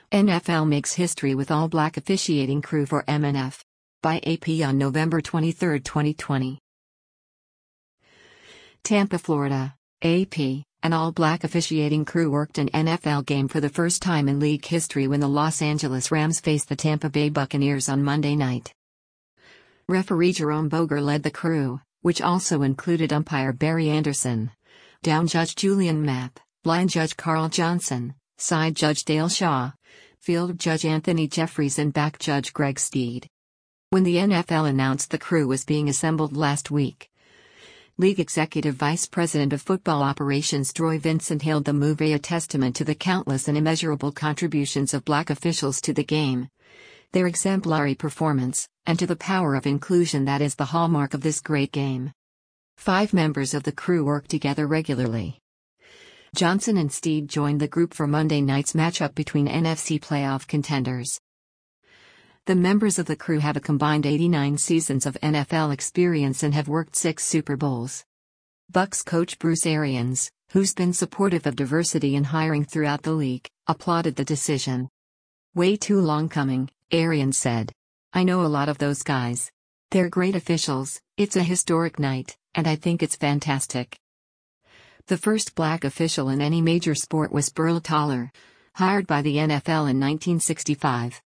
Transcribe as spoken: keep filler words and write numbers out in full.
N F L makes history with all-black officiating crew for M N F. By A P on November twenty-third, twenty twenty. Tampa, Florida. A P, an all-black officiating crew worked an N F L game for the first time in league history when the Los Angeles Rams faced the Tampa Bay Buccaneers on Monday night. Referee Jerome Boger led the crew, which also included umpire Barry Anderson, down judge Julian Mapp, line judge Carl Johnson, side judge Dale Shaw, field judge Anthony Jeffries and back judge Greg Steed. When the N F L announced the crew was being assembled last week, League Executive Vice President of Football Operations Troy Vincent hailed the move as a testament to the countless and immeasurable contributions of black officials to the game, their exemplary performance, and to the power of inclusion that is the hallmark of this great game. Five members of the crew work together regularly. Johnson and Steed joined the group for Monday night's matchup between N F C playoff contenders. The members of the crew have a combined eighty-nine seasons of N F L experience and have worked six Super Bowls. Bucs coach Bruce Arians, who's been supportive of diversity in hiring throughout the league, applauded the decision. "Way too long coming," Arians said. "I know a lot of those guys. They're great officials, it's a historic night, and I think it's fantastic." The first black official in any major sport was Burl Toller, hired by the N F L in nineteen sixty-five.